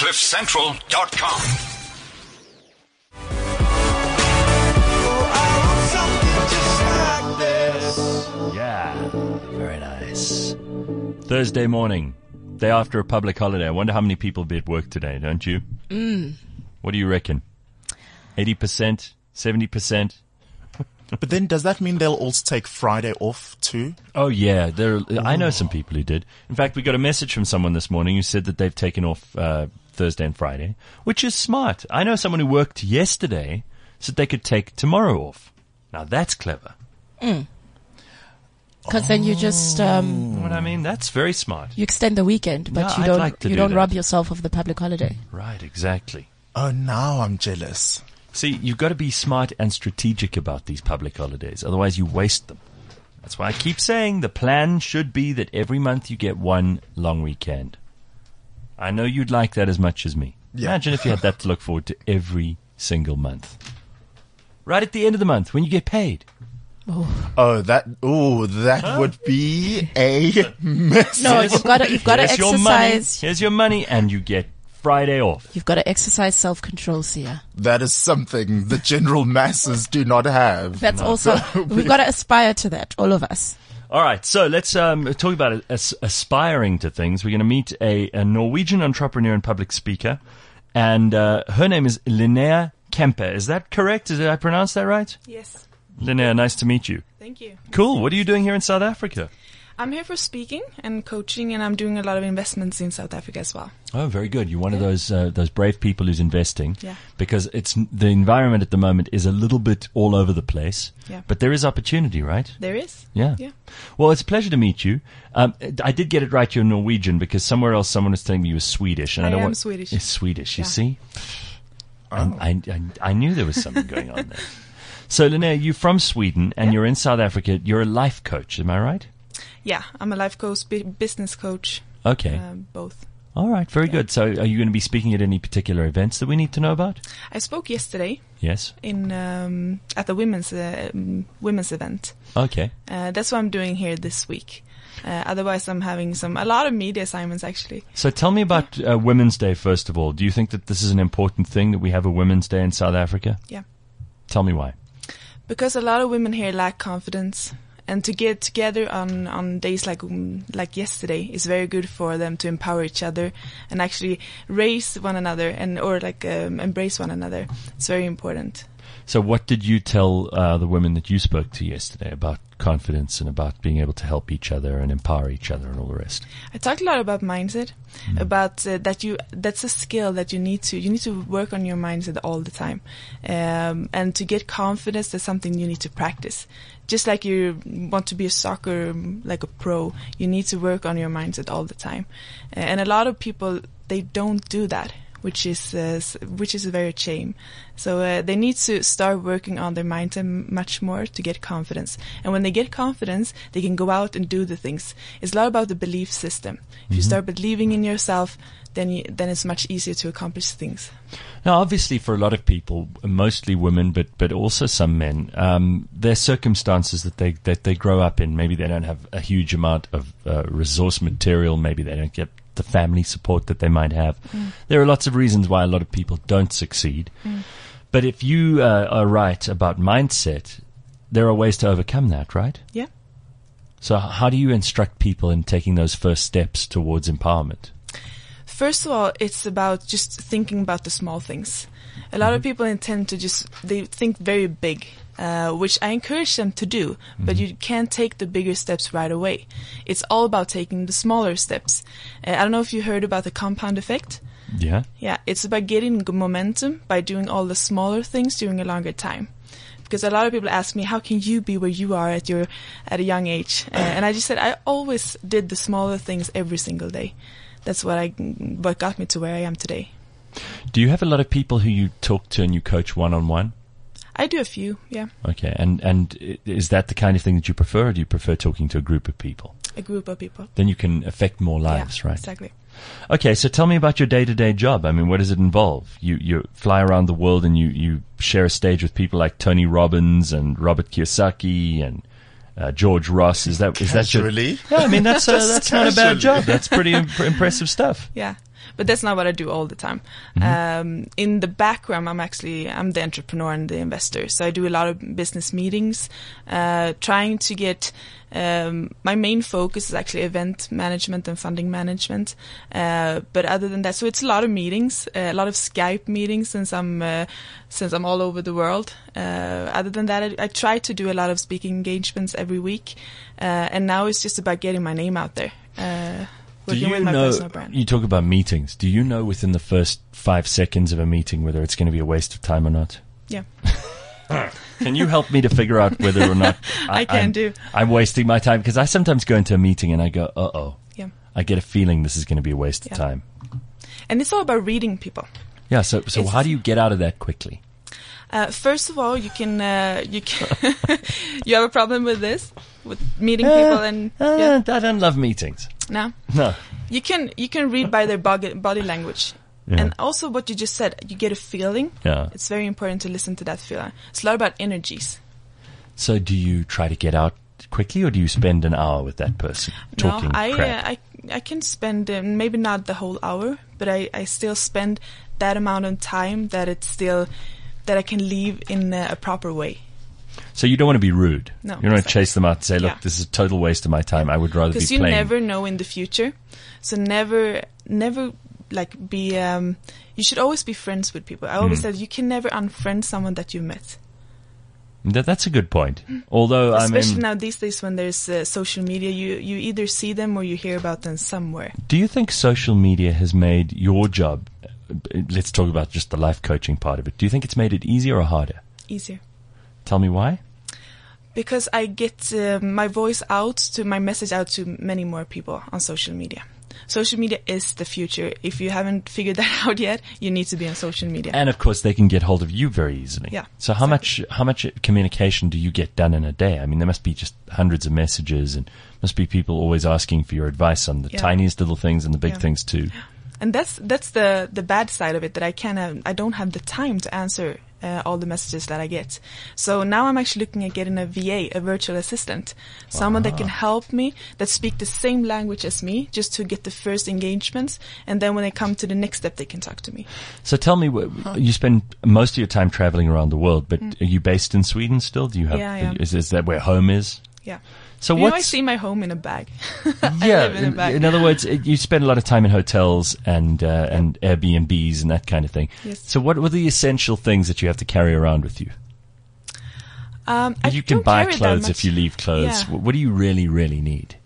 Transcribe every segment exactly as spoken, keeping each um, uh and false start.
cliff central dot com. Yeah, very nice. Thursday morning, day after a public holiday. I wonder how many people will be at work today, don't you? Mm. What do you reckon? eighty percent? seventy percent? But then does that mean they'll also take Friday off too? Oh, yeah. There, I know some people who did. In fact, we got a message from someone this morning who said that they've taken off uh, Thursday and Friday, which is smart. I know someone who worked yesterday said they could take tomorrow off. Now, that's clever. Mm. Because then you just um, You know what I mean? That's very smart. you extend the weekend, but Yeah, you I'd don't like to you do don't that. rob yourself of the public holiday. Right, exactly. Oh, now I'm jealous. See, you've got to be smart and strategic about these public holidays. Otherwise, you waste them. That's why I keep saying the plan should be that every month you get one long weekend. I know you'd like that as much as me. Yeah. Imagine if you had that to look forward to every single month. Right at the end of the month, when you get paid. Oh, that, oh, that Huh? would be a mess. No, you've got to you've got to Here's your money. exercise. Here's your money, and you get Friday off. You've got to exercise self control, Sia. That is something the general masses do not have. That's also we've got to aspire to that, all of us. All right, so let's um, talk about as- aspiring to things. We're going to meet a, a Norwegian entrepreneur and public speaker, and uh, her name is Linnea Kempe. Is that correct? Did I pronounce that right? Yes, Linnea, nice to meet you. thank you. Cool. What are you doing here in South Africa? I'm here for speaking and coaching, and I'm doing a lot of investments in South Africa as well. Oh, very good. You're one of those uh, those brave people who's investing. Yeah. Because it's the environment at the moment is a little bit all over the place. Yeah. But there is opportunity, right? There is. Yeah. Yeah. Well, it's a pleasure to meet you. Um, I did get it right. You're Norwegian because somewhere else someone was telling me you were Swedish, and I, I don't am want Swedish. It's Swedish. You Yeah. see, Oh. I, I, I, I knew there was something going on there. So, Linnea, you're from Sweden and Yeah. you're in South Africa. You're a life coach. Am I right? Yeah, I'm a life coach, bu- business coach, Okay. um, both. All right. Very good. So, are you going to be speaking at any particular events that we need to know about? I spoke yesterday Yes. in um, at the women's uh, um, women's event. Okay. Uh, that's what I'm doing here this week. Uh, otherwise, I'm having some a lot of media assignments actually. So, tell me about uh, Women's Day first of all. Do you think that this is an important thing that we have a Women's Day in South Africa? Yeah. Tell me why. Because a lot of women here lack confidence, and to get together on, on days like um, like yesterday is very good for them to empower each other and actually raise one another and or like um, embrace one another. It's very important. So what did you tell uh, the women that you spoke to yesterday about confidence and about being able to help each other and empower each other and all the rest? I talked a lot about mindset, mm. about uh, that you that's a skill that you need to you need to work on your mindset all the time, um, and to get confidence, that's something you need to practice. Just like you want to be a soccer like a pro, you need to work on your mindset all the time, uh, and a lot of people they don't do that. Which is uh, which is a very shame. So uh, they need to start working on their mindset much more to get confidence. And when they get confidence, they can go out and do the things. It's a lot about the belief system. Mm-hmm. If you start believing in yourself, then you, then it's much easier to accomplish things. Now, obviously, for a lot of people, mostly women, but but also some men, um, their circumstances that they that they grow up in. Maybe they don't have a huge amount of uh, resource material. Maybe they don't get the family support that they might have. Mm. There are lots of reasons why a lot of people don't succeed. Mm. But if you uh, are right about mindset, there are ways to overcome that, right? Yeah. So how do you instruct people in taking those first steps towards empowerment? First of all, it's about just thinking about the small things. A lot mm-hmm. of people intend to just, they think very big. Uh, which I encourage them to do, mm-hmm. but you can't take the bigger steps right away. It's all about taking the smaller steps. Uh, I don't know if you heard about the compound effect. Yeah. Yeah, it's about getting momentum by doing all the smaller things during a longer time. Because a lot of people ask me, how can you be where you are at your at a young age? Uh, and I just said, I always did the smaller things every single day. That's what I what got me to where I am today. Do you have a lot of people who you talk to and you coach one-on-one? I do a few, yeah. Okay, and and is that the kind of thing that you prefer, or do you prefer talking to a group of people? A group of people. Then you can affect more lives, yeah, right? Exactly. Okay, so tell me about your day-to-day job. I mean, what does it involve? You you fly around the world and you, you share a stage with people like Tony Robbins and Robert Kiyosaki and uh, George Ross. Is that is Casually? that your? Yeah, I mean that's uh, that's not a bad job. That's pretty imp- impressive stuff. Yeah. but that's not what I do all the time. Um, in the background, I'm actually, I'm the entrepreneur and the investor. So I do a lot of business meetings, uh, trying to get, um, my main focus is actually event management and funding management. Uh, but other than that, so it's a lot of meetings, uh, a lot of Skype meetings since I'm, uh, since I'm all over the world. Uh, other than that, I, I try to do a lot of speaking engagements every week. Uh, and now it's just about getting my name out there. Uh, Do working you with my know, personal brand. you talk about meetings. Do you know within the first five seconds of a meeting whether it's going to be a waste of time or not? Yeah. Can you help me to figure out whether or not I can I'm, do. I'm wasting my time? Because I sometimes go into a meeting and I go, uh-oh. Yeah. I get a feeling this is going to be a waste Yeah. of time. And it's all about reading people. Yeah, so so It's- how do you get out of that quickly? Uh, first of all, you can, uh, you can, you have a problem with this, with meeting people and, Uh, yeah, I don't love meetings. no. No. You can, you can read by their body, body language. Yeah. And also what you just said, you get a feeling. Yeah. It's very important to listen to that feeling. It's a lot about energies. So do you try to get out quickly or do you spend an hour with that person talking no, I, crap? uh, I, I can spend, uh, maybe not the whole hour, but I, I still spend that amount of time that it's still, that I can leave in a, a proper way. So you don't want to be rude. No, You don't want to exactly. chase them out and say, look, Yeah. this is a total waste of my time. I would rather be Because you playing. never know in the future. So never, never like be, um, you should always be friends with people. I always Mm. said you can never unfriend someone that you've met. That, that's a good point. Although, I Especially mean, now these days when there's uh, social media, you, you either see them or you hear about them somewhere. do you think social media has made your job, uh, let's talk about just the life coaching part of it, do you think it's made it easier or harder? Easier. Tell me why? Because I get uh, my voice out, to my message out to many more people on social media. Social media is the future. If you haven't figured that out yet, you need to be on social media. And of course, they can get hold of you very easily. Yeah, So how exactly. much how much communication do you get done in a day? I mean, there must be just hundreds of messages, and must be people always asking for your advice on the Yeah. tiniest little things and the big Yeah. things too. And that's that's the the bad side of it, that I can have, I don't have the time to answer uh, all the messages that I get. So now I'm actually looking at getting a V A, a virtual assistant, someone that can help me, that speak the same language as me, just to get the first engagements, and then when they come to the next step, they can talk to me. So tell me, wh- you spend most of your time traveling around the world, but are you based in Sweden still? Do you have? Mm. Yeah, I am. Is, is that where home is? Yeah. So You know, I what's see my home in a bag. I yeah? live in a In, bag. in other words, it, you spend a lot of time in hotels and uh, and Airbnbs and that kind of thing. Yes. So what were the essential things that you have to carry around with you? Um, I You can don't buy carry that clothes if much. you leave clothes. Yeah. What, what do you really, really need?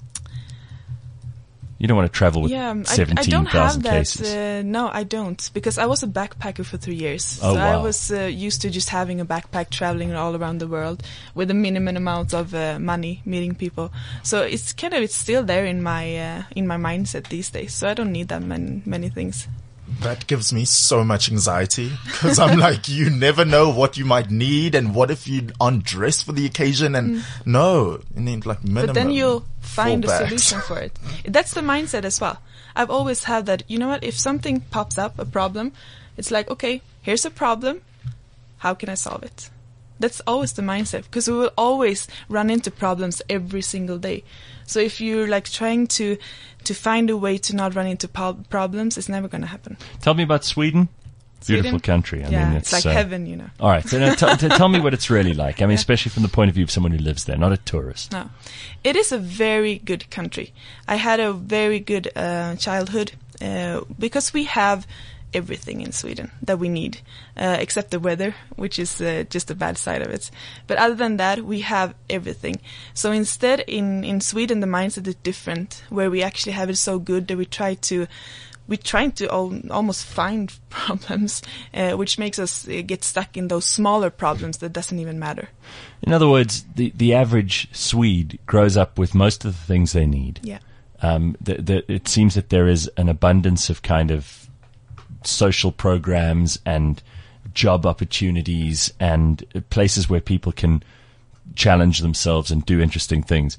You don't want to travel with Yeah, um, I, I seventeen don't have thousand that. cases. Uh, no, I don't, because I was a backpacker for three years. Oh, so I wow. was uh, used to just having a backpack, traveling all around the world with a minimum amount of uh, money, meeting people. So it's kind of, it's still there in my uh, in my mindset these days. So I don't need that many many things. That gives me so much anxiety because I'm like, you never know what you might need, and what if you aren't dressed for the occasion? And no, you need like minimum. Mm. But then you'll find a four bags. solution for it. That's the mindset as well. I've always had that, you know what, if something pops up, a problem, it's like, okay, here's a problem. How can I solve it? That's always the mindset, because we will always run into problems every single day. So if you're like trying to to find a way to not run into po- problems, it's never going to happen. Tell me about Sweden. Beautiful Sweden? country. I yeah, mean, it's, like uh, heaven, you know. All right. So now t- t- tell me what it's really like. I mean, Yeah. especially from the point of view of someone who lives there, not a tourist. No, it is a very good country. I had a very good uh, childhood uh, because we have everything in Sweden that we need, uh, except the weather, which is uh, just the bad side of it. But other than that, we have everything. So instead, in, in Sweden, the mindset is different, where we actually have it so good that we try to we're trying to al- almost find problems, uh, which makes us uh, get stuck in those smaller problems that doesn't even matter. In other words, the, the average Swede grows up with most of the things they need. Yeah. Um, the, the, it seems that there is an abundance of kind of social programs and job opportunities and places where people can challenge themselves and do interesting things.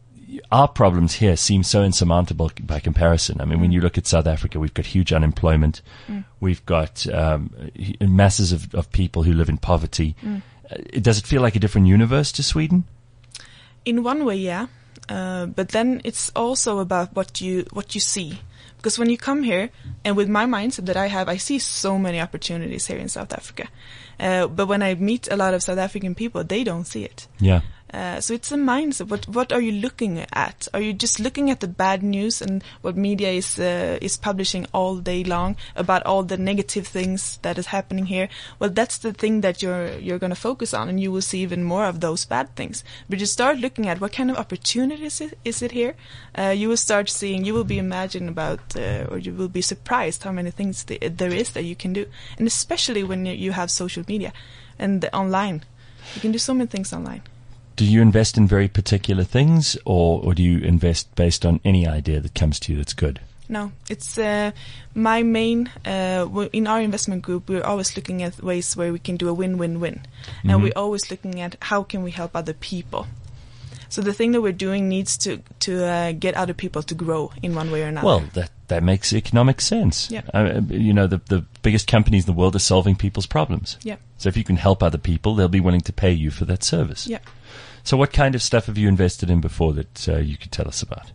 Our problems here seem so insurmountable by comparison. I mean, mm. when you look at South Africa, we've got huge unemployment. Mm. We've got um, masses of, of people who live in poverty. Mm. Uh, does it feel like a different universe to Sweden? In one way, yeah. Uh, but then it's also about what you what you see. Because when you come here, and with my mindset that I have, I see so many opportunities here in South Africa. Uh, but when I meet a lot of South African people, they don't see it. Yeah. Uh, so it's a mindset. What what are you looking at? Are you just looking at the bad news and what media is uh, is publishing all day long about all the negative things that is happening here? Well, that's the thing that you're you're going to focus on, and you will see even more of those bad things. But you start looking at what kind of opportunities is it, is it here. Uh, you will start seeing. You will be imagined about, uh, or you will be surprised how many things th- there is that you can do, and especially when you, you have social media and the online, you can do so many things online. Do you invest in very particular things, or, or do you invest based on any idea that comes to you that's good? No, it's uh, my main, uh, w- in our investment group, we're always looking at ways where we can do a win-win-win. Mm-hmm. And we're always looking at how can we help other people. So the thing that we're doing needs to, to uh, get other people to grow in one way or another. Well, that, that makes economic sense. Yeah. Uh, you know, the, the biggest companies in the world are solving people's problems. Yeah. So if you can help other people, they'll be willing to pay you for that service. Yeah. So what kind of stuff have you invested in before that uh, you could tell us about?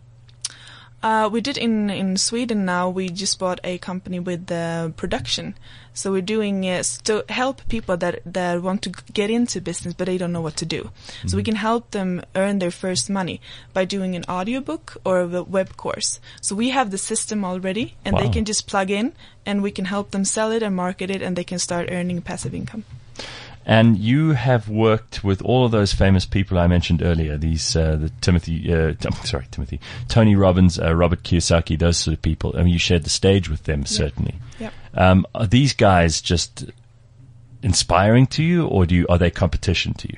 Uh, we did in, in Sweden now. We just bought a company with uh, production. So we're doing uh, to help people that, that want to get into business but they don't know what to do. Mm-hmm. So we can help them earn their first money by doing an audiobook or a web course. So we have the system already, and wow. they can just plug in, and we can help them sell it and market it, and they can start earning passive income. And you have worked with all of those famous people I mentioned earlier, these, uh, the Timothy, uh, t- sorry, Timothy, Tony Robbins, uh, Robert Kiyosaki, those sort of people. I mean, you shared the stage with them, certainly. Yeah. Um, are these guys just inspiring to you, or do you, are they competition to you?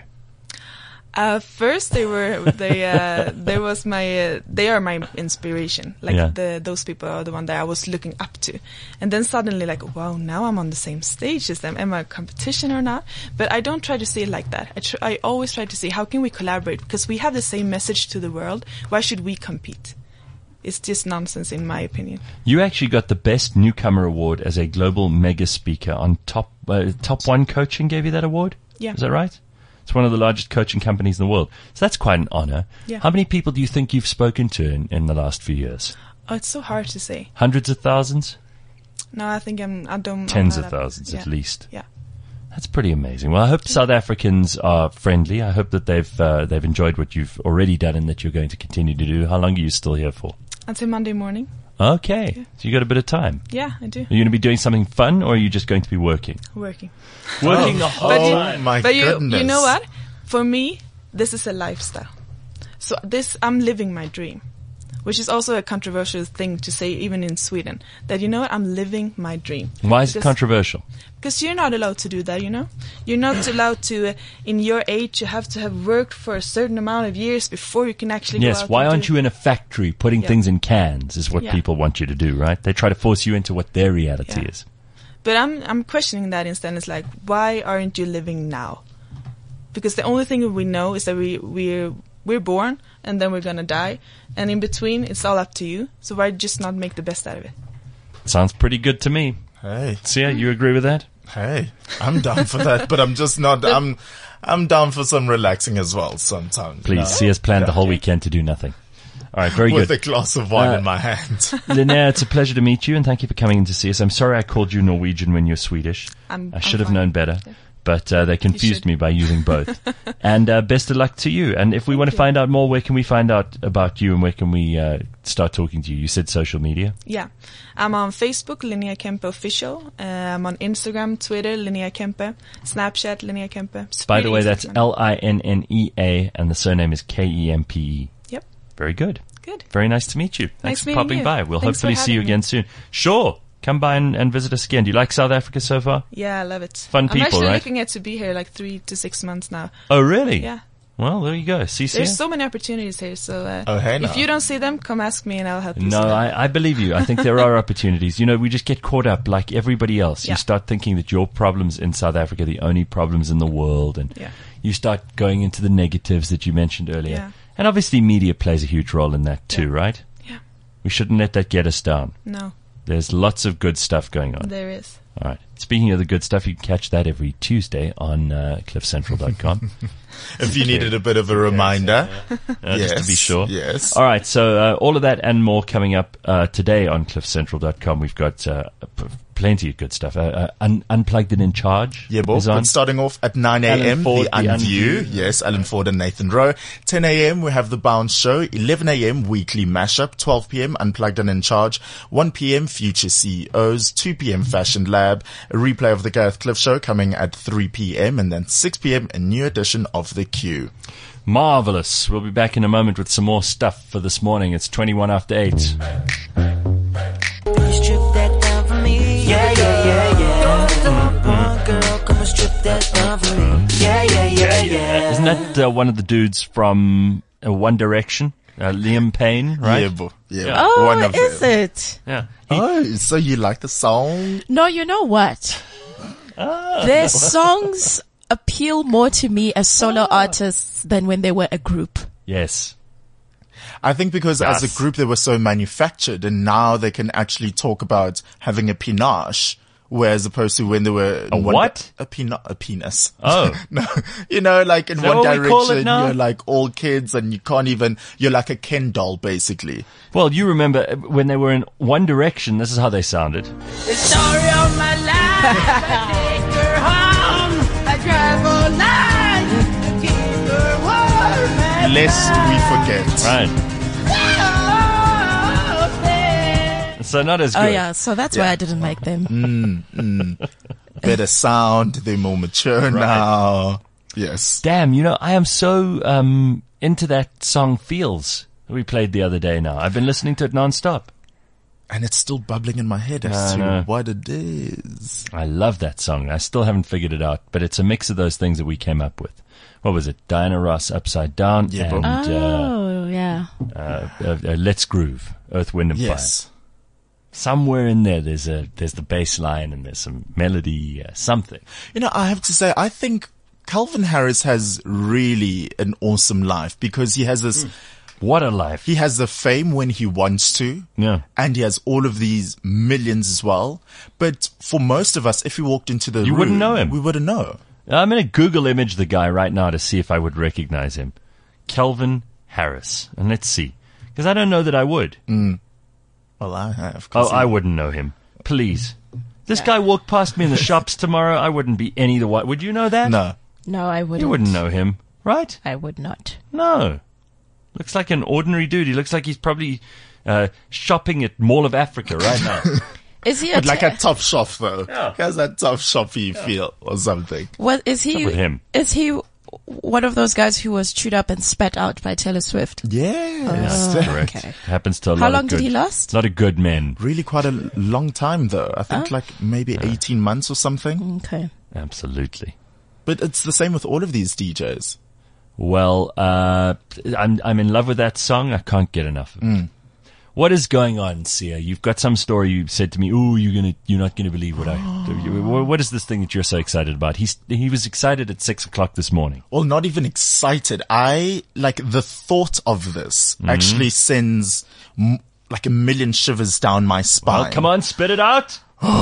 Uh, first they were, they, uh, there was my, uh, they are my inspiration. Like Yeah. the, those people are the one that I was looking up to. And then suddenly like, wow, now I'm on the same stage as them. Am I a competition or not? But I don't try to see it like that. I tr- I always try to see how can we collaborate, because we have the same message to the world. Why should we compete? It's just nonsense in my opinion. You actually got the Best Newcomer Award as a global mega speaker on Top, uh, Top One Coaching gave you that award? Yeah. Is that right? It's one of the largest coaching companies in the world. So that's quite an honor. Yeah. How many people do you think you've spoken to in, in the last few years? Oh, it's so hard to say. Hundreds of thousands? No, I think I'm, I don't. Tens I'm of not- thousands yeah. at least. Yeah. That's pretty amazing. Well, I hope South Africans are friendly. I hope that they've uh, they've enjoyed what you've already done and that you're going to continue to do. How long are you still here for? Until Monday morning. Okay. Yeah. So you got a bit of time. Yeah, I do. Are you going to be doing something fun, or are you just going to be working? Working. Working the whole But you- time. Oh my but you, goodness. you know what? For me, this is a lifestyle. So this, I'm living my dream, which is also a controversial thing to say even in Sweden, that, you know what, I'm living my dream. Why is it Because- controversial? Because you're not allowed to do that, you know? You're not allowed to, uh, in your age, you have to have worked for a certain amount of years before you can actually go Yes, out why and aren't do- you in a factory putting Yeah. things in cans is what Yeah. people want you to do, right? They try to force you into what their reality Yeah. is. But I'm I'm questioning that instead. It's like, why aren't you living now? Because the only thing we know is that we we're we're born and then we're gonna die, and in between it's all up to you. So why just not make the best out of it? Sounds pretty good to me. Hey, Sia, you agree with that? hey, I'm down for that, but I'm just not. I'm, I'm down for some relaxing as well sometimes. Please, you know? Sia's planned the Yeah. whole weekend to do nothing. All right, very With good. a glass of wine Uh, in my hand. Linnea, it's a pleasure to meet you, and thank you for coming in to see us. I'm sorry I called you Norwegian when you're Swedish. I'm, I I'm should have fine. known better. Yeah. But uh, they confused should. me by using both. And uh, best of luck to you. And if we want to you. find out more, where can we find out about you, and where can we uh, start talking to you? You said social media. Yeah, I'm on Facebook, Linnea Kempe Official. Uh, I'm on Instagram, Twitter, Linnea Kempe, Snapchat, Linnea Kempe. It's By the pretty way, easy that's to find. L I N N E A, and the surname is K E M P E. Yep, Very good. good. Very nice to meet you. Thanks Nice for meeting popping you. by. We'll Thanks for hopefully see you having me. again soon. Sure. Come by and, and visit us again. Do you like South Africa so far? Yeah, I love it. Fun I'm people, actually right? looking at to be here like three to six months now. Oh, really? Yeah. Well, there you go. See, see. There's so many opportunities here, so uh, Oh, hey, if now. you don't see them, come ask me and I'll help you. No, see them. I, I believe you. I think there are opportunities. You know, we just get caught up like everybody else. Yeah. You start thinking that your problems in South Africa are the only problems in the world, and Yeah. you start going into the negatives that you mentioned earlier. Yeah. And obviously media plays a huge role in that too, Yeah. right? Yeah. We shouldn't let that get us down. No. There's lots of good stuff going on. There is. All right. Speaking of the good stuff, you can catch that every Tuesday on uh, cliff central dot com. If you needed a bit of a reminder. Uh, just to be sure. Yes. All right. So uh, all of that and more coming up uh, today on cliff central dot com. We've got uh, p- plenty of good stuff. Uh, uh, un- Unplugged and in Charge Yeah, Bob. is on. But starting off at nine a.m., Alan Ford, the the Unview. Unview. Yes, Alan Ford and Nathan Rowe. ten a.m., we have the Bounce Show. eleven a.m., Weekly Mashup. twelve p.m., Unplugged and in Charge. one p.m., Future C E Os. two p.m., Fashion Lab. A replay of the Gareth Cliff Show coming at three p.m. And then six p.m., a new edition of The Q. Marvelous. We'll be back in a moment with some more stuff for this morning. It's twenty-one after eight. Strip that down for me. Yeah, yeah, yeah, yeah. Come on, girl, come and strip that down for me. Yeah, yeah, yeah, yeah. Isn't that uh, one of the dudes from uh, One Direction? Uh, Liam Payne, right? Yeah, Bo. Yeah. Yeah. Oh, One of is them. it? Yeah. Oh, so you like the song? No, you know what? Their songs appeal more to me as solo artists than when they were a group. Yes. I think because as Yes. a group they were so manufactured, and now they can actually talk about having a panache, whereas opposed to when they were A in one what? a, pena- a penis. Oh. No, you know, like in that One what we call it Direction, now? you're like all kids, and you can't even. You're like a Ken doll, basically. Well, you remember uh, when they were in One Direction, this is how they sounded. The story of my life. I take her home. I drive all night to keep her warm. and Lest we forget. Right. open. So not as good. Oh yeah, so that's why I didn't like them. Better sound. They're more mature now. Yes. Damn, you know, I am so um, into that song Feels that we played the other day now. I've been listening to it nonstop. And it's still bubbling in my head as I to know. what it is. I love that song. I still haven't figured it out, but it's a mix of those things that we came up with. What was it? Diana Ross, Upside Down, Yeah, and bro. uh, Oh yeah. uh, uh, uh, Let's Groove, Earth, Wind and Fire. Yes. Somewhere in there, there's a there's the bass line and there's some melody, uh, something. You know, I have to say, I think Calvin Harris has really an awesome life because he has this, What a life! he has the fame when he wants to. Yeah. And he has all of these millions as well. But for most of us, if we walked into the You room, wouldn't know him. We wouldn't know. I'm going to Google image the guy right now to see if I would recognize him. Calvin Harris, and let's see, because I don't know that I would. Well, I have. Oh, 'cause he- I wouldn't know him. Please. This guy walked past me in the shops tomorrow. I wouldn't be any the white. Would you know that? No. No, I wouldn't. You wouldn't know him, right? I would not. No. Looks like an ordinary dude. He looks like he's probably uh, shopping at Mall of Africa right now. Is he a But like ta- a tough shop though. Yeah. He has that tough shoppy feel or something. what is he? What's up with him? Is he one of those guys who was chewed up and spat out by Taylor Swift? Yes. That's correct. okay. Happens to a lot How of long good, did he last? lot of good men. Really quite a long time though. I think like maybe eighteen months or something. Okay. Absolutely. But it's the same with all of these D Js. Well, uh, I'm I'm in love with that song. I can't get enough of it. What is going on, Sia? You've got some story. You said to me, "Ooh, you're gonna, you're not gonna believe what I." do." What is this thing that you're so excited about? He's he was excited at six o'clock this morning. Well, not even excited. I, like, the thought of this actually sends m- like a million shivers down my spine. Well, come on, spit it out.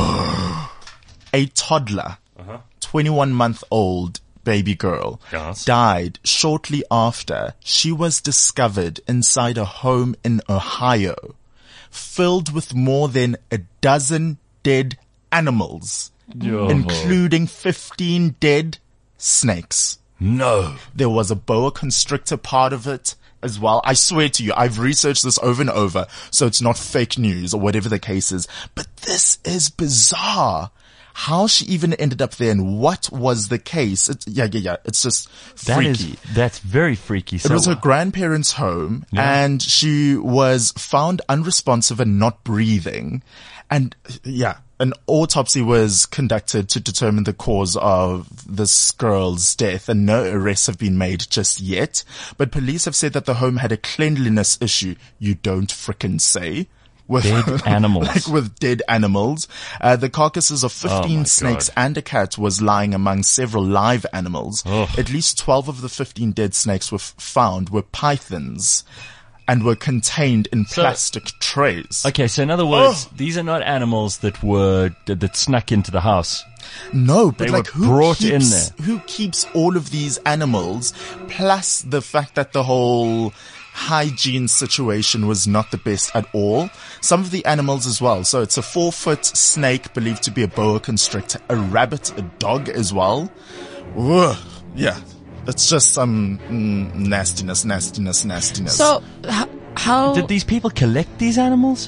A toddler, twenty-one month old baby girl, Yes. died shortly after she was discovered inside a home in Ohio, filled with more than a dozen dead animals, Oh. including fifteen dead snakes. No. There was a boa constrictor part of it as well. I swear to you, I've researched this over and over, so it's not fake news or whatever the case is. But this is bizarre. How she even ended up there and what was the case. It's, yeah, yeah, yeah. It's just That freaky. is that's very freaky. It So was her grandparents' home and she was found unresponsive and not breathing. And yeah, an autopsy was conducted to determine the cause of this girl's death and no arrests have been made just yet. But police have said that the home had a cleanliness issue. You don't frickin' say. With, Dead animals. like with dead animals. Uh, the carcasses of fifteen Oh my snakes God. and a cat was lying among several live animals. Ugh. At least twelve of the fifteen dead snakes were f- found were pythons. and were contained in So- plastic trays. Okay, so in other words, these are not animals that were that snuck into the house. No, but They like were who brought keeps, in there. who keeps all of these animals, plus the fact that the whole hygiene situation was not the best at all. Some of the animals as well. So it's a four foot snake believed to be a boa constrictor, a rabbit, a dog as well. Ugh, yeah. It's just some mm, nastiness, nastiness, nastiness. So, h- how? Did these people collect these animals?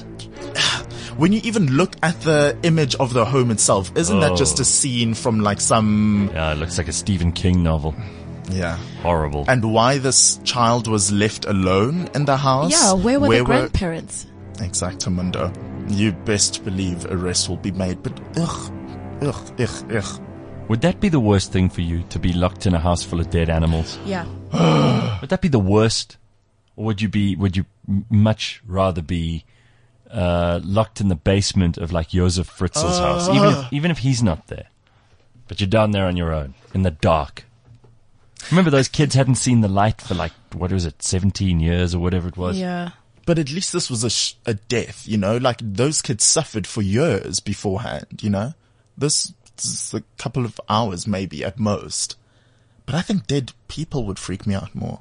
when you even look at the image of the home itself, isn't that just Oh. a scene from like some, Yeah, it looks like a Stephen King novel. yeah. Horrible. And why this child was left alone in the house? yeah, where were the grandparents? Exactamundo. You best believe arrest will be made, but ugh, ugh, ugh, ugh. Would that be the worst thing for you, to be locked in a house full of dead animals? Yeah. Would that be the worst? Or would you be, would you m- much rather be uh, locked in the basement of like Josef Fritzl's house, even if, even if he's not there? But you're down there on your own, in the dark. Remember, those kids hadn't seen the light for like, what was it, seventeen years or whatever it was? Yeah. But at least this was a, sh- a death, you know, like those kids suffered for years beforehand, you know, this, this is a couple of hours maybe at most. But I think dead people would freak me out more.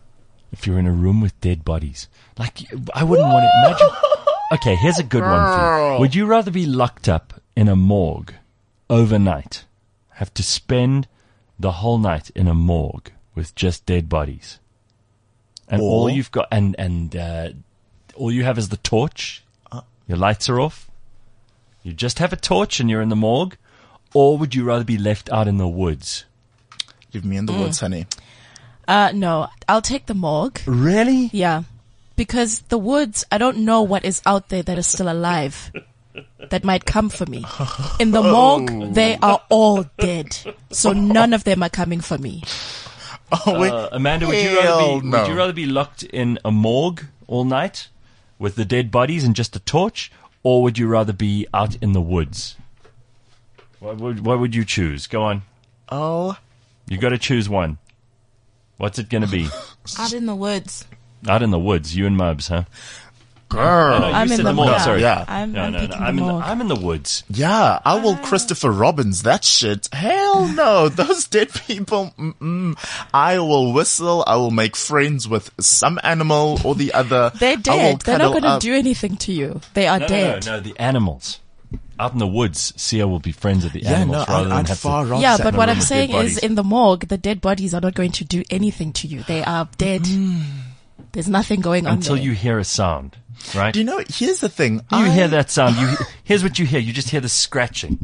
If you're in a room with dead bodies. Like, I wouldn't want to imagine. Okay, here's a good one for you. Would you rather be locked up in a morgue overnight, have to spend the whole night in a morgue with just dead bodies, and Or- all you've got, and, and, uh, all you have is the torch, your lights are off, you just have a torch and you're in the morgue, or would you rather be left out in the woods? Leave me in the woods, honey. Uh, no, I'll take the morgue. Really? Yeah. Because the woods, I don't know what is out there that is still alive that might come for me. In the morgue, they are all dead. So none of them are coming for me. Oh, wait. Uh, Amanda, would you rather Hell be no. would you rather be locked in a morgue all night with the dead bodies and just a torch, or would you rather be out in the woods? What would what would you choose? Go on, Oh, you got to choose one. What's it going to be? Out in the woods. Out in the woods, you and Mubs, huh? girl. No, you I'm in said the morgue. morgue. Sorry, Yeah. I'm, no, I'm no, no. picking I'm the in the, morgue. I'm in the woods. Yeah, I will Christopher Robbins that shit. Hell no, those dead people. Mm-mm. I will whistle. I will make friends with some animal or the other. They're I will dead. They're not cuddle going to up. do anything to you. They are No, no, dead. no, no, the animals. Out in the woods, Sia will be friends with the Yeah, animals no, rather I'd, than I'd have far to. rather Yeah, sit but in a what room I'm with saying dead is bodies. in the morgue, the dead bodies are not going to do anything to you. They are dead. There's nothing going on Until there. you hear a sound, right? Do you know? Here's the thing. You I, hear that sound. You here's what you hear. You just hear the scratching.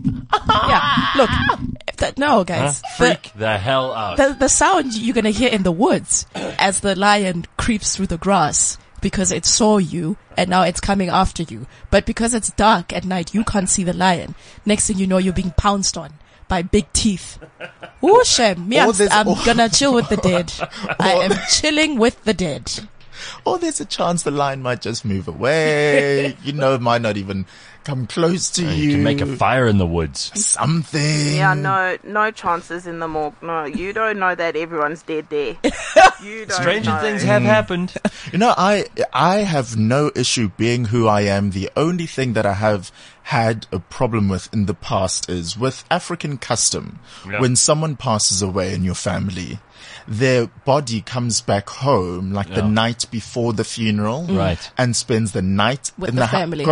Yeah, look. if that- no, Huh? guys. The, Freak the hell out. the, the sound you're going to hear in the woods as the lion creeps through the grass because it saw you and now it's coming after you. But because it's dark at night, you can't see the lion. Next thing you know, you're being pounced on by big teeth. Oh, Shem. Me, Or I'm, there's- I'm or- gonna chill with the dead. I am chilling with the dead. Or there's a chance the lion might just move away. You know, it might not even come close to you. You can make a fire in the woods. Something. Yeah, no, no chances in the morgue. No, you don't know that everyone's dead there. You don't Stranger know. things have happened. You know, I I have no issue being who I am. The only thing that I have had a problem with in the past is with African custom. Yeah. When someone passes away in your family, their body comes back home like the Yeah. night before the funeral. Right. And spends the night With in the the, hou- family.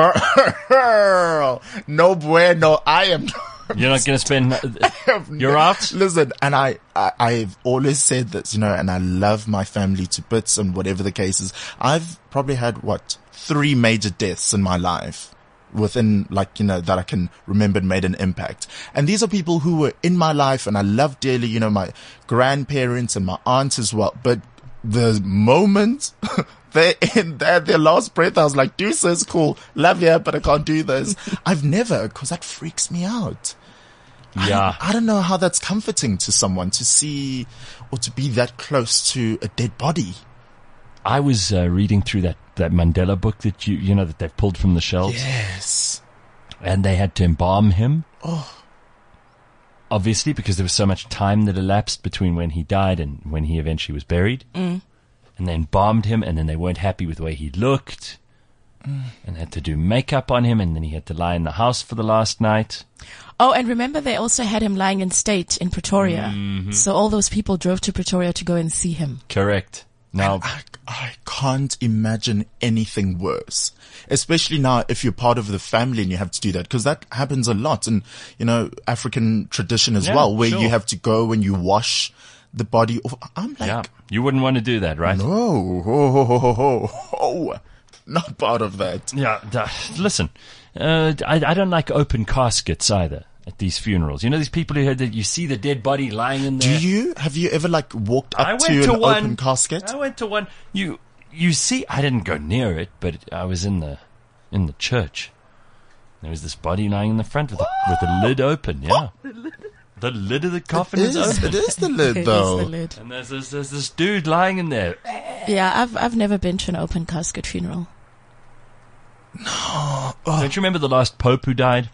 Girl, no bueno. I am You're not going to spend. You're out. Listen, and I, I, I've always said this, you know, and I love my family to bits and whatever the case is. I've probably had, what, three major deaths in my life within, like, you know, that I can remember and made an impact. And these are people who were in my life and I love dearly, you know, my grandparents and my aunts as well. But the moment they're in their, their last breath, I was like, deuces, cool, love ya, but I can't do this. I've never, cause that freaks me out. I Yeah. don't, I don't know how that's comforting to someone to see or to be that close to a dead body. I was uh, reading through that, that Mandela book that you you know that they've pulled from the shelves, Yes. and they had to embalm him. Oh. Obviously, because there was so much time that elapsed between when he died and when he eventually was buried. Mm. and they embalmed him, and then they weren't happy with the way he looked, Mm. and had to do makeup on him, and then he had to lie in the house for the last night. Oh, and remember they also had him lying in state in Pretoria. Mm-hmm. So all those people drove to Pretoria to go and see him. Correct. Now, I, I can't imagine anything worse, especially now if you're part of the family and you have to do that, because that happens a lot in, you know, African tradition as Yeah, well, where sure. you have to go and you wash the body off. I'm like, yeah, you wouldn't want to do that, right? no, oh, oh, oh, oh, oh, not part of that. Yeah, d- listen, uh, I, I don't like open caskets either at these funerals. You know, these people who had that you see the dead body lying in Do there. you, have you ever like walked I up went to to an one. open casket? I went to one. You you see, I didn't go near it, but I was in the in the church. There was this body lying in the front with the, with the lid open. Yeah, the lid of the coffin It is, is, open, it is the lid It is though. the lid. and there's this, there's this dude lying in there. Yeah, I've I've never been to an open casket funeral. Don't you remember the last pope who died?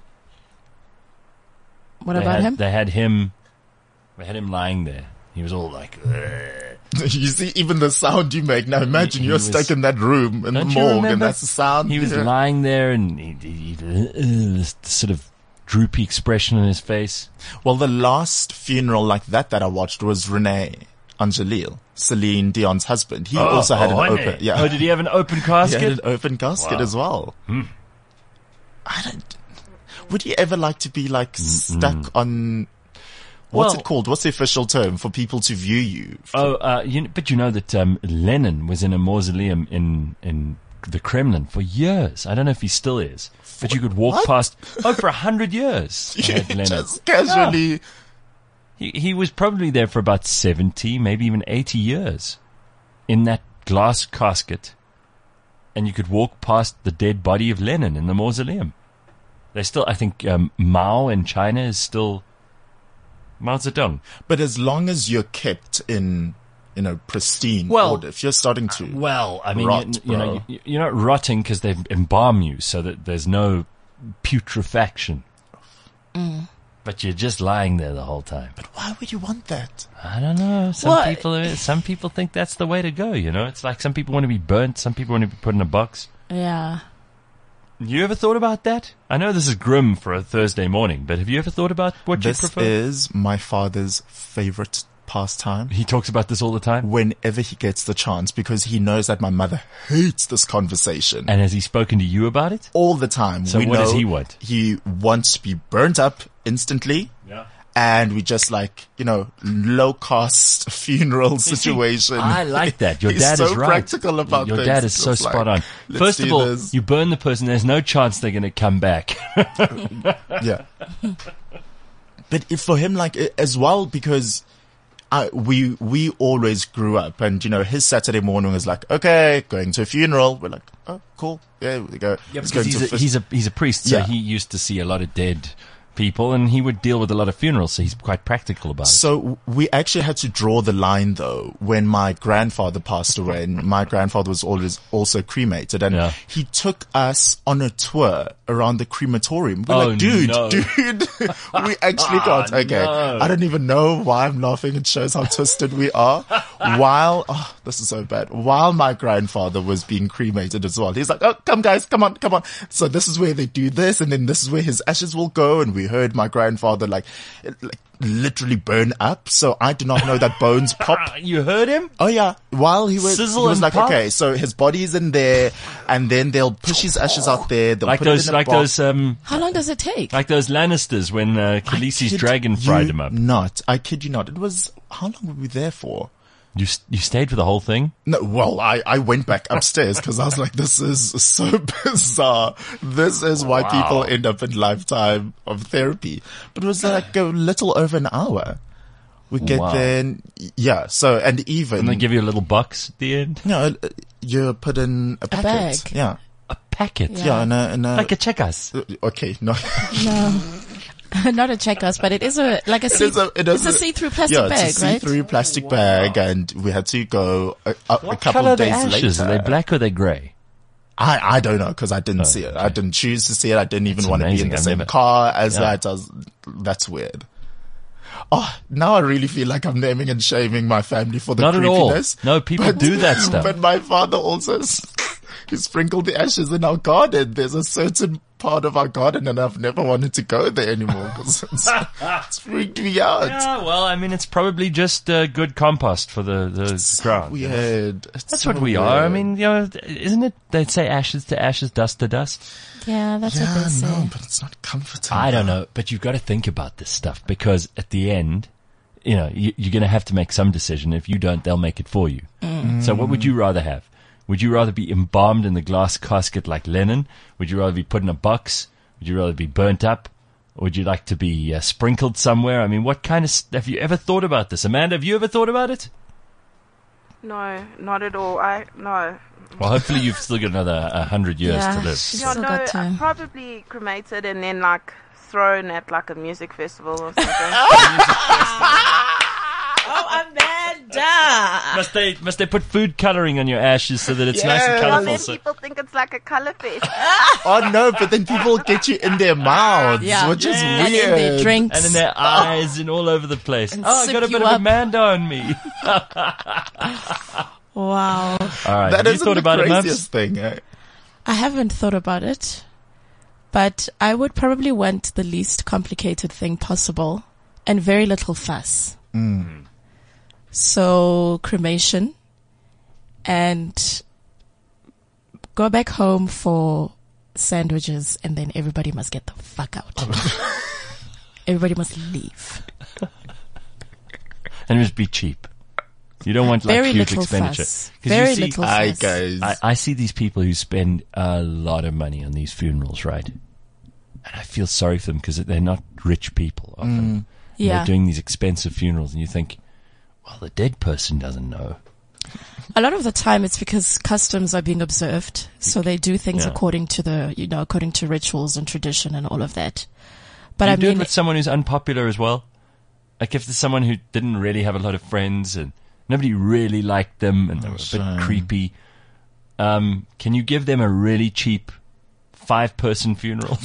What they about had, him? They had him. They had him lying there. He was all like, "Ugh." You see, even the sound you make now. Imagine He- he you're was- stuck in that room in the Don't you morgue, and remember? that's the sound. He was Yeah. lying there, and he, he, he, uh, this sort of droopy expression on his face. Well, the last funeral like that that I watched was Renee Angelil, Celine Dion's husband. He also had an oh, open, yeah, Oh, did he have an open he casket? had an open casket Wow. as well. I don't. Would you ever like to be like stuck on? What's Well- it called? What's the official term for people to view you? Oh, uh, you, but you know that um, Lenin was in a mausoleum in in the Kremlin for years. I don't know if he still is, but you could walk What? past. Oh, for a hundred years. they had Lenin. Just casually. He he was probably there for about seventy, maybe even eighty years, in that glass casket, and you could walk past the dead body of Lenin in the mausoleum. They still, I think, um, Mao in China is still Mao Zedong. But as long as you're kept in, you know, pristine Well, order, if you're starting to, Well, I mean, Rot, you, you know, bro. you, you're not rotting because they embalm you, so that there's no putrefaction. But you're just lying there the whole time. but why would you want that? I don't know. Some Well, people, some people think that's the way to go. You know, it's like some people want to be burnt, some people want to be put in a box. Yeah. You ever thought about that? I know this is grim for a Thursday morning, but have you ever thought about what This you prefer? is my father's favorite pastime. He talks about this all the time. Whenever he gets the chance, because he knows that my mother hates this conversation. And has he spoken to you about it? all the time. So we what know does he want? He wants to be burnt up instantly. Yeah. And we just like, you know, low cost funeral situation. I like that. Your He's dad so is right. practical about Your things. dad is so It's like, spot on. let's First of do all, this. you burn the person. There's no chance they're going to come back. Yeah. But if for him, like, as well, because I, we, we always grew up and, you know, his Saturday morning was like, okay, going to a funeral. We're like, oh, cool. Yeah, we go. Yeah, Let's because go he's to a, fis- he's a he's a priest, so Yeah. he used to see a lot of dead people, and he would deal with a lot of funerals, so he's quite practical about it. So we actually had to draw the line though when my grandfather passed away, and my grandfather was always also cremated, and Yeah. he took us on a tour around the crematorium. We're Oh, like, dude, no. dude, we actually got, okay, no. I don't even know why I'm laughing. It shows how twisted we are. While, oh, this is so bad. While my grandfather was being cremated as well, he's like, oh, come guys, come on, come on. So this is where they do this, and then this is where his ashes will go, and we heard my grandfather like, like literally burn up. So I do not know that bones pop. Ah, you heard him? Oh yeah. While he was, Sizzle he was and like, pop? okay, so his body's in there, and then they'll push his ashes out there. They'll Like put those, it in a like box. those, um, How long does it take? like those Lannisters when uh, Khaleesi's Kid dragon you fried him up. Not. I kid you not. It was, how long were we there for? You s- you stayed for the whole thing? No, well, I, I went back upstairs because I was like, this is so bizarre. This is why Wow. people end up in lifetime of therapy. But it was like a little over an hour. We get Wow. there and, yeah, so, and even, And they give you a little box at the end? no, uh, you put in a packet. bag. Yeah. A packet? Yeah. Yeah, and a, and a, Like a checkers? okay, no. No. Not a checkers, but it is a, like a, see, is a- it is it's a a- see-through plastic yeah, bag, it's a right? see-through plastic bag, and we had to go a, a, a What couple color are of the days ashes? later. Are they black or are they grey? I, I don't know because I didn't Oh, see it. okay. I didn't choose to see it. I didn't even That's want to be in amazing. the I've same never- car as Yeah. that. I was, that's weird. Oh, now I really feel like I'm naming and shaming my family for the Not at all. creepiness. No, people But- do that stuff. But my father also s- he sprinkled the ashes in our garden. There's a certain part of our garden, and I've never wanted to go there anymore because it's, it's freaked me out. Yeah, well, I mean, it's probably just uh, good compost for the, the ground. you know. Weird. It's That's so what we are. I weird. mean, you know, isn't it? They'd say ashes to ashes, dust to dust. Yeah, that's what yeah, they say. no, but it's not comforting. I don't know, but you've got to think about this stuff because at the end, you know, you, you're going to have to make some decision. If you don't, they'll make it for you. So what would you rather have? Would you rather be embalmed in the glass casket like Lennon? Would you rather be put in a box? Would you rather be burnt up? Or would you like to be uh, sprinkled somewhere? I mean, what kind of, st- have you ever thought about this? Amanda, have you ever thought about it? No, not at all. I no. Well, hopefully you've still got another uh, hundred years Yeah. to live. She's Yeah, still no, got time. probably cremated and then like thrown at like a music festival or something. Oh, Amanda! Must they must they put food coloring on your ashes so that it's nice and Yeah. Well, colourful? then So, people think it's like a color fest. Oh no, but then people get you in their mouths, Yeah. which is Yeah. And weird. in their drinks. and in their eyes and all over the place. And Oh, I sip got a you bit of up. Amanda on me. Wow. All right, That have you isn't thought the about it, craziest Mubs? thing. Eh? I haven't thought about it, but I would probably want the least complicated thing possible and very little fuss. So cremation and go back home for sandwiches and then everybody must get the fuck out. Everybody must leave. And just be cheap. You don't want like Very huge little expenditure. fuss. 'Cause Very you see, little Hi fuss. guys. I, I see these people who spend a lot of money on these funerals, right? And I feel sorry for them because they're not rich people often. And Yeah. They're doing these expensive funerals and you think, well, the dead person doesn't know. A lot of the time it's because customs are being observed. So they do things Yeah. according to the, you know, according to rituals and tradition and all of that. But Do you I do mean, it with someone who's unpopular as well? Like if there's someone who didn't really have a lot of friends and nobody really liked them and they were a bit shame. creepy, um, can you give them a really cheap five-person funeral?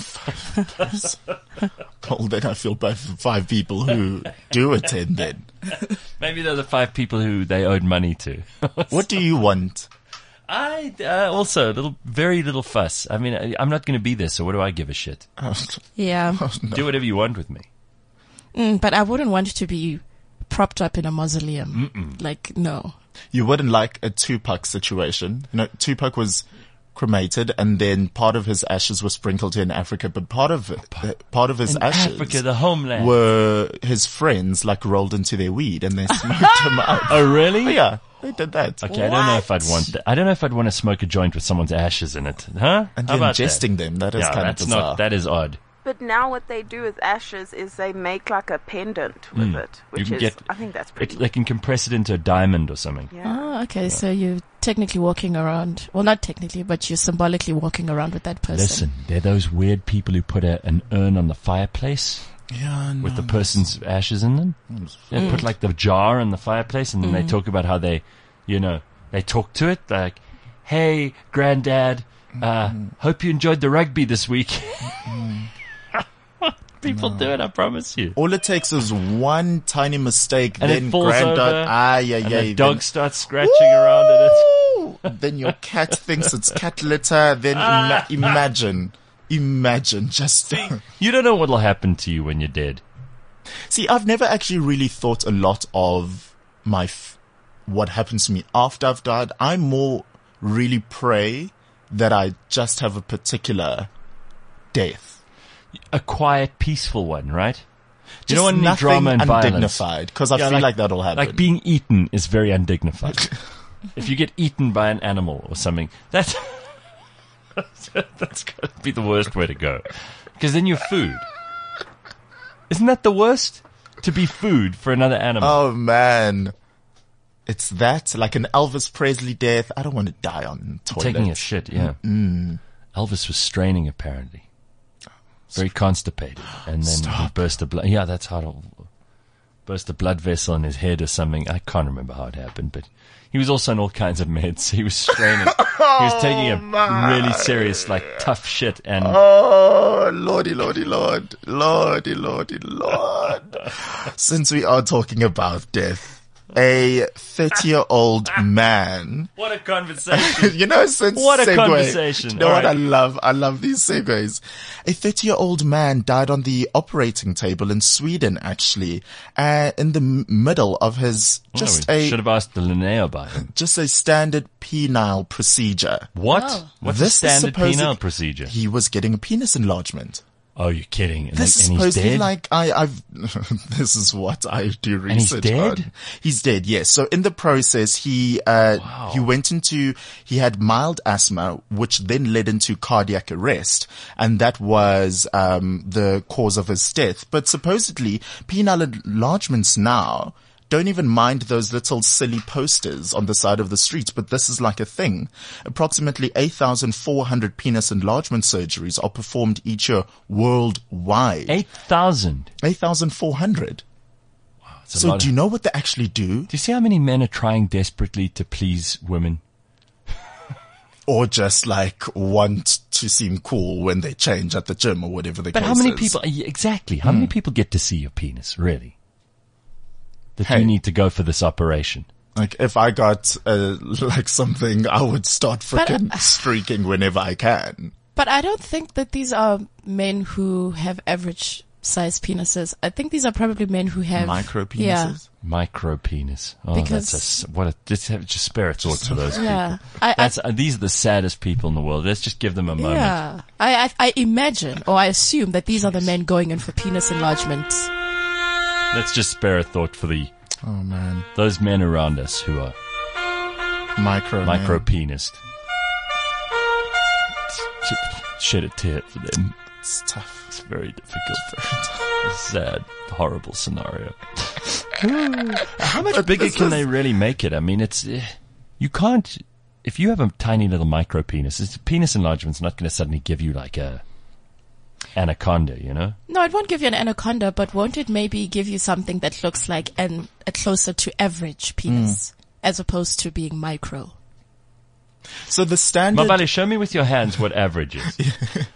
Well, then I feel bad for five people who do attend then. Maybe they're the five people who they owed money to. What do you want? I uh, also a little, very little fuss. I mean, I, I'm not going to be there, so what do I give a shit? yeah. Do whatever you want with me. Mm, but I wouldn't want to be propped up in a mausoleum. Mm-mm. Like, no. You wouldn't like a Tupac situation. You know, Tupac was cremated and then part of his ashes were sprinkled here in Africa, but part of uh, part of his In ashes Africa, the homeland. were his friends like rolled into their weed and they smoked him up. Oh, really? Oh, yeah, they did that. Okay, I don't know if I'd want that. I don't know if I'd want to smoke a joint with someone's ashes in it. Huh? And How then about ingesting them, that that? is Yeah, kind of that's bizarre. not, that is odd. But now what they do with ashes is they make like a pendant with it, Hmm. You which can is, get- I think that's pretty. It, they can compress it into a diamond or something. yeah. Oh, okay. So you're technically walking around. Well, not technically, but you're symbolically walking around with that person. Listen, they're those weird people who put a, an urn on the fireplace Yeah, no. with the person's ashes in them. They put like the jar in the fireplace and then they talk about how they, you know, they talk to it like, hey, granddad, uh, hope you enjoyed the rugby this week. People do it, I promise you. All it takes is one tiny mistake, And then it falls granddad, over, ah, yeah, And yeah. the dog then, starts scratching around in it. Woo! Then your cat thinks it's cat litter. Then ima- imagine, imagine just. You don't know what'll happen to you when you're dead. See, I've never actually really thought a lot of my f- what happens to me after I've died. I more really pray that I just have a particular death. A quiet, peaceful one, right? You Just don't want any nothing drama and violence. undignified, because I Yeah, feel like, that'll happen. Like being eaten is very undignified. If you get eaten by an animal or something, that's that's got to be the worst way to go. Because then you're food. Isn't that the worst? To be food for another animal. Oh man, it's that like an Elvis Presley death. I don't want to die on the toilet. Taking a shit, yeah. Elvis was straining apparently. Very constipated. And then he burst a blood. Yeah, that's how it'll... burst a blood vessel in his head or something. I can't remember how it happened, but he was also on all kinds of meds. He was straining. He was taking a really serious, like, tough shit. And Oh, lordy, lordy, lord. Lordy, lordy, lord. Since we are talking about death, a thirty-year-old man. what a conversation! You know, since What a segue, conversation. You know All what right. I love? I love these segues. A thirty-year-old man died on the operating table in Sweden, actually, uh, in the m- middle of his just Oh, we a should have asked the Linnea about him. just a standard penile procedure. What? Oh. What's This the is standard supposed- penile procedure? He was getting a penis enlargement. Oh, you're kidding. And, This like, is and he's supposed to be dead? like I, I've. This is what I do he's research dead? on. He's dead. Yes. So in the process, he uh Wow. he went into he had mild asthma, which then led into cardiac arrest, and that was um the cause of his death. But supposedly, penile enlargements now don't even mind those little silly posters on the side of the street, but this is like a thing. Approximately eight thousand four hundred penis enlargement surgeries are performed each year worldwide. eight thousand. eight thousand four hundred. That's a So lot do of- you know what they actually do? Do you see how many men are trying desperately to please women? Or just like want to seem cool when they change at the gym or whatever the But case how many is. people, yeah, exactly, how many people get to see your penis, really? That Hey. you need to go for this operation? Like if I got uh, like something, I would start But, freaking uh, streaking whenever I can. But I don't think that these are men who have average size penises. I think these are probably men who have Micro penises. Yeah, Micro penis. Oh, Because- that's a, s- what a, just, have, just spare a thought for those yeah. people. I, I That's, uh, these are the saddest people in the world. Let's just give them a moment. yeah. I, I I imagine or I assume that these are the men going in for penis enlargements. Let's just spare a thought for the, Oh man, those men around us who are micro micro man. penised. Shed a tear for them. It's tough. It's very difficult. Sad, horrible scenario. How much bigger this can is- they really make it? I mean, it's eh, you can't. If you have a tiny little micro penis, it's, penis enlargement's not going to suddenly give you like a anaconda, you know? No, it won't give you an anaconda, but won't it maybe give you something that looks like an a closer to average penis as opposed to being micro? So the standard. Mabali, show me with your hands what average is.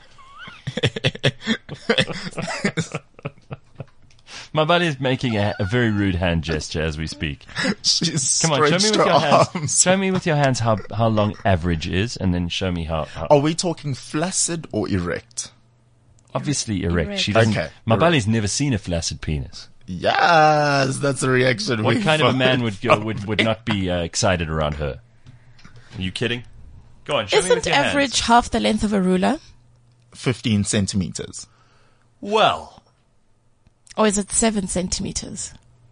Mabali is making a, a very rude hand gesture as we speak. She's Come on, show me stretched with her your hands. arms. Show me with your hands how how long average is, and then show me how. how Are we talking flaccid or erect? obviously erect. Erect. She doesn't. Okay, Mabali's never seen a flaccid penis. Yes, that's the reaction. What we kind of a find. man would go, would would not be uh, excited around her? Are you kidding? Go on, show me Isn't with your average hands. half the length of a ruler? fifteen centimeters? Well, Or is it seven centimeters?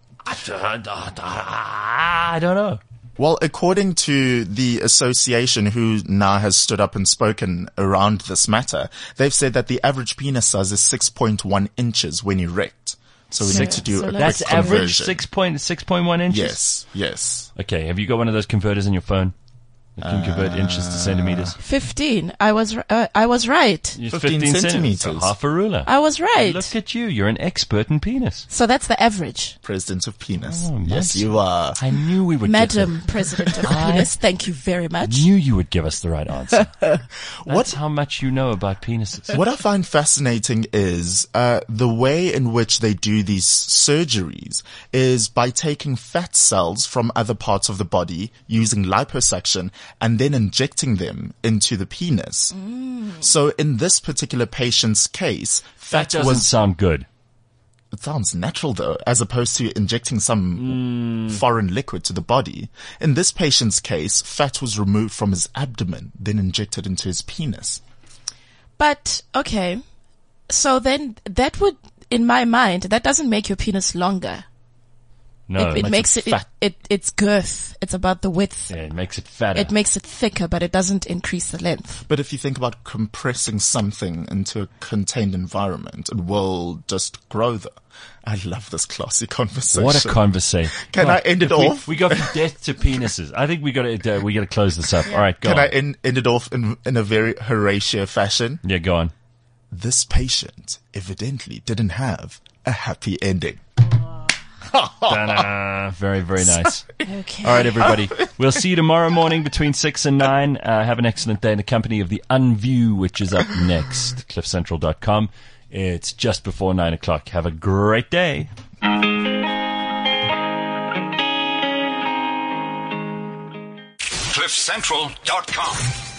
I don't know. Well, according to the association who now has stood up and spoken around this matter, they've said that the average penis size is six point one inches when erect. So we So- need to do so a let's- quick That's average conversion. six point six point one inches. Yes, yes. Okay, have you got one of those converters in your phone that can convert inches to centimeters? Fifteen. I was r- uh, I was right. You're fifteen centimeters. centimeters. So half a ruler. I was right. Look at you. You're an expert in penis. So that's the average. President of penis. Oh, yes, nice. you are. I knew we would Madam President of Penis, thank you very Get the, much. knew you would give us the right answer. That's What- how much you know about penises. What I find fascinating is uh, the way in which they do these surgeries is by taking fat cells from other parts of the body using liposuction and then injecting them into the penis. So in this particular patient's case, That fat doesn't was sound good. it sounds natural though, as opposed to injecting some foreign liquid to the body. In this patient's case, fat was removed from his abdomen, then injected into his penis. But okay, so then that would, in my mind, that doesn't make your penis longer. No, it, it it, makes it, it, fat. it it's girth. It's about the width. yeah, it makes it fatter. It makes it thicker, but it doesn't increase the length. But if you think about compressing something into a contained environment, it will just grow the. I love this classy conversation. what a conversation! Can Well, I end it if we- off? We, go from death to penises. I think we got to uh, we got to close this up. All right, go Can on. I end, end it off in, in a very Horatio fashion? yeah, go on. This patient evidently didn't have a happy ending. Ta-da. Very, very nice. Okay. All right, everybody. We'll see you tomorrow morning between six and nine. Uh, have an excellent day in the company of The Unview, which is up next. cliff central dot com. It's just before nine o'clock. Have a great day. cliff central dot com